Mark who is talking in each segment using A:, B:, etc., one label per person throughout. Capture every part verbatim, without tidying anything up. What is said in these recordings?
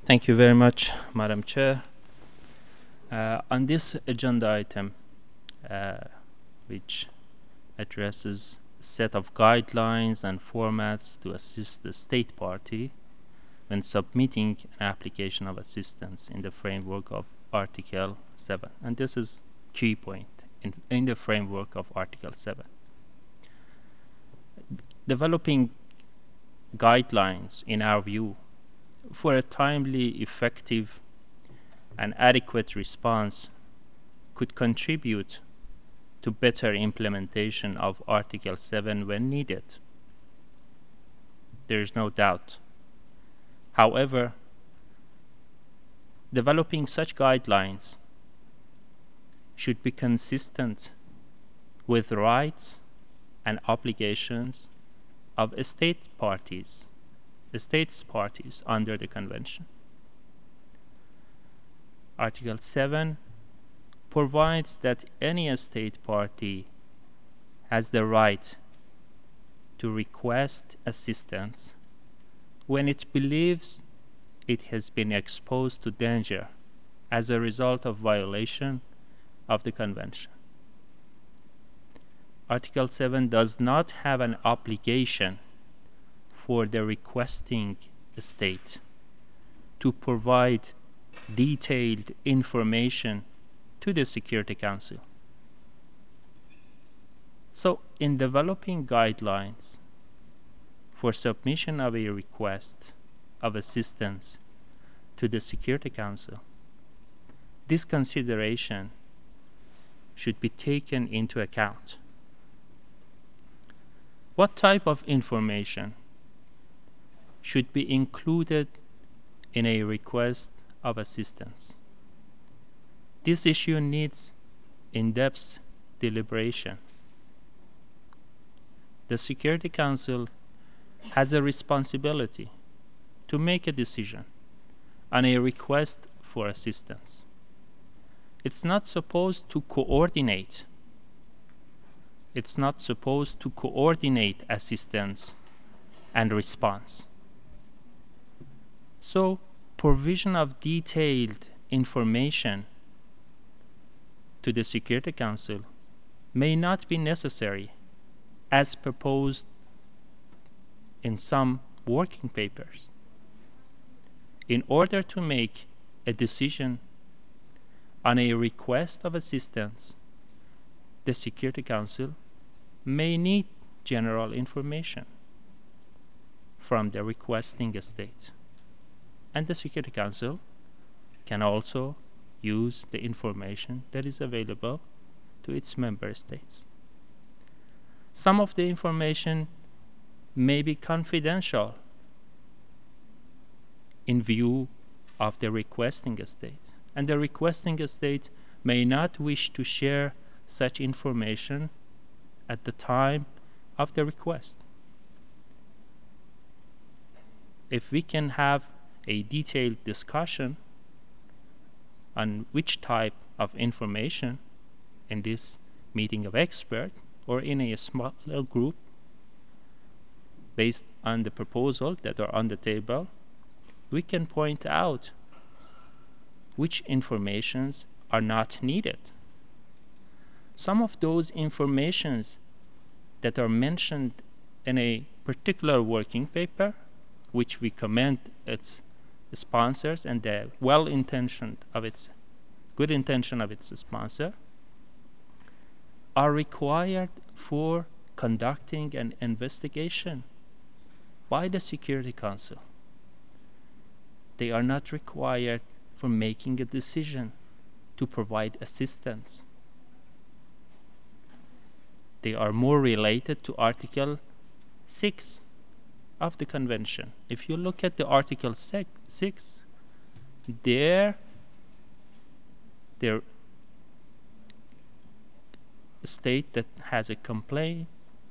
A: Thank you very much, Madam Chair. Uh, on this agenda item, uh, which addresses a set of guidelines and formats to assist the state party when submitting an application of assistance in the framework of Article seven. And this is key point in, in the framework of Article seven. Developing guidelines, in our view, for a timely, effective, and adequate response could contribute to better implementation of Article seven when needed. There is no doubt. However, developing such guidelines should be consistent with rights and obligations of state parties, states parties under the Convention. Article seven provides that any state party has the right to request assistance when it believes it has been exposed to danger as a result of violation of the Convention. Article seven does not have an obligation for the requesting state to provide detailed information to the Security Council. So, in developing guidelines for submission of a request of assistance to the Security Council, this consideration should be taken into account. What type of information should be included in a request of assistance? This issue needs in-depth deliberation. The Security Council has a responsibility to make a decision on a request for assistance. It's not supposed to coordinate. It's not supposed to coordinate assistance and response. So, provision of detailed information to the Security Council may not be necessary as proposed in some working papers. In order to make a decision on a request of assistance, the Security Council may need general information from the requesting state. And the Security Council can also use the information that is available to its member states. Some of the information may be confidential in view of the requesting state, and the requesting state may not wish to share such information at the time of the request. If we can have a detailed discussion on which type of information in this meeting of experts or in a small group based on the proposal that are on the table, we can point out which informations are not needed. Some of those informations that are mentioned in a particular working paper, which we commend its sponsors and the well-intentioned of its good intention of its sponsor, are required for conducting an investigation by the Security Council. They are not required for making a decision to provide assistance. They are more related to Article six of the Convention. If you look at the Article six, there, there state that has a complaint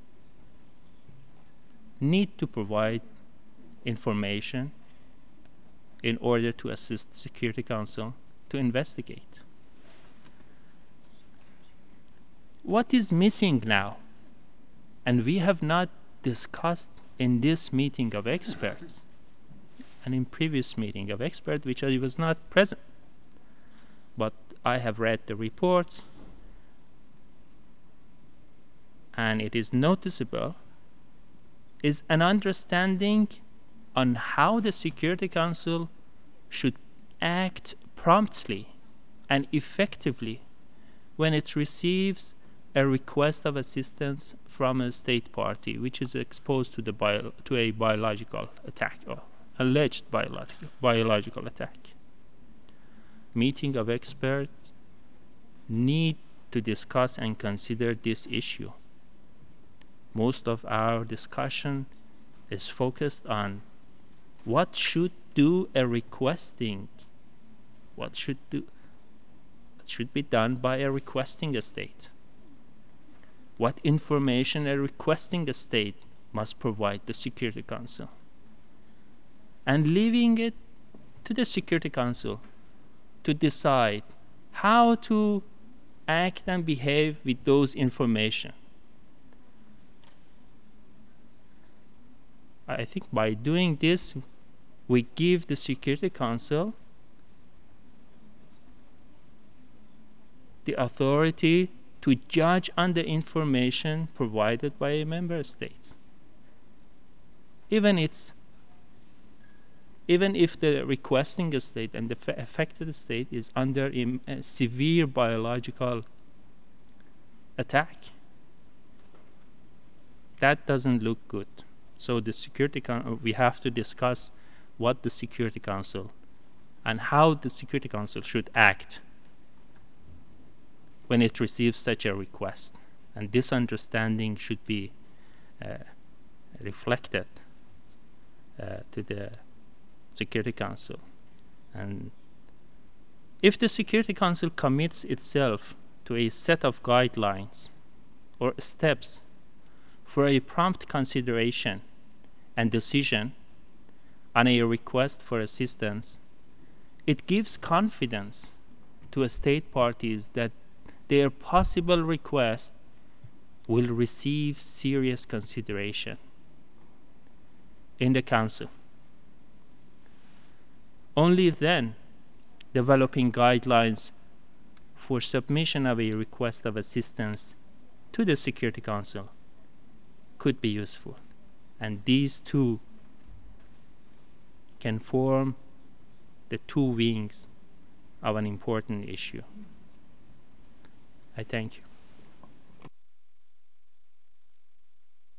A: need to provide information in order to assist the Security Council to investigate. What is missing now, and we have not discussed in this meeting of experts, and in previous meeting of experts, which I was not present. But I have read the reports, and it is noticeable, is an understanding on how the Security Council should act promptly and effectively when it receives a request of assistance from a state party which is exposed to, the bio, to a biological attack or alleged biological, biological attack. Meeting of experts need to discuss and consider this issue. Most of our discussion is focused on what should do a requesting, what should do, what should be done by a requesting state, what information a requesting state must provide the Security Council, and leaving it to the Security Council to decide how to act and behave with those information. I think by doing this, we give the Security Council the authority to judge on the information provided by member states. Even it's even if the requesting state and the affected state is under a severe biological attack, that doesn't look good. So the Security Council, we have to discuss what the Security Council and how the Security Council should act when it receives such a request. And this understanding should be uh, reflected uh, to the Security Council. And if the Security Council commits itself to a set of guidelines or steps for a prompt consideration and decision on a request for assistance, it gives confidence to state parties that their possible request will receive serious consideration in the Council. Only then, developing guidelines for submission of a request of assistance to the Security Council could be useful. And these two can form the two wings of an important issue. I thank you.